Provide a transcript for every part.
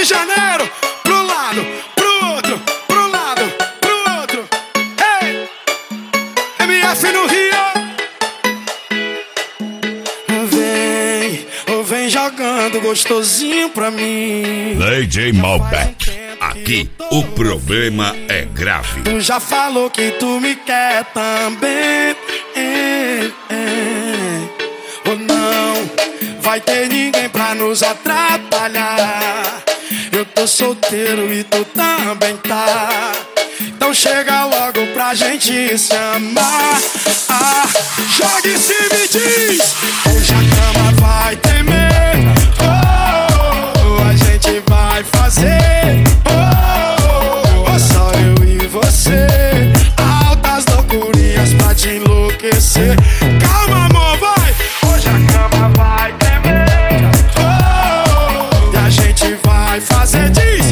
de Janeiro, pro lado, pro outro, pro lado, pro outro. Ei, MF no Rio. Vem jogando gostosinho pra mim. DJ Malbec, aqui o problema é grave. Tu já falou que tu me quer também. Ou não vai ter ninguém pra nos atrapalhar. Eu tô solteiro e tu também tá. Então chega logo pra gente se amar. Joga em cima e diz: hoje a cama vai tremer. A gente vai fazer só eu e você. Altas loucurinhas pra te enlouquecer. Calma, amor, vai. Hoje a cama vai tremer. E a gente vai fazer, diz: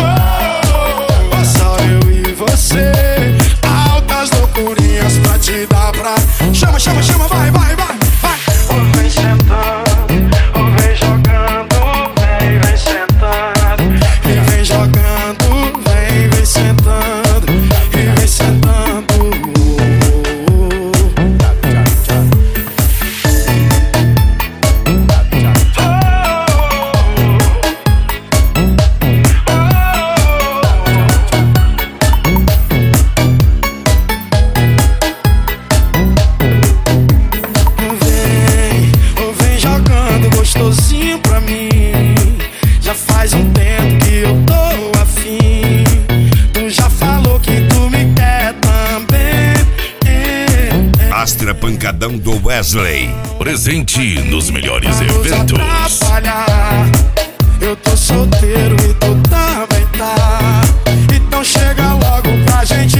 só eu e você. Altas loucurinhas pra te dar pra... Chama, chama, chama, vai, vai, vai, vai. Vem sentando, vem jogando, vem sentando. E vem jogando, vem sentando. E vem sentando. Gostosinho pra mim. Já faz um tempo que eu tô afim. Tu já falou que tu me quer também. Astra Pancadão do Wesley, presente nos melhores eventos. Eu tô solteiro e tu também tá. Então chega logo pra gente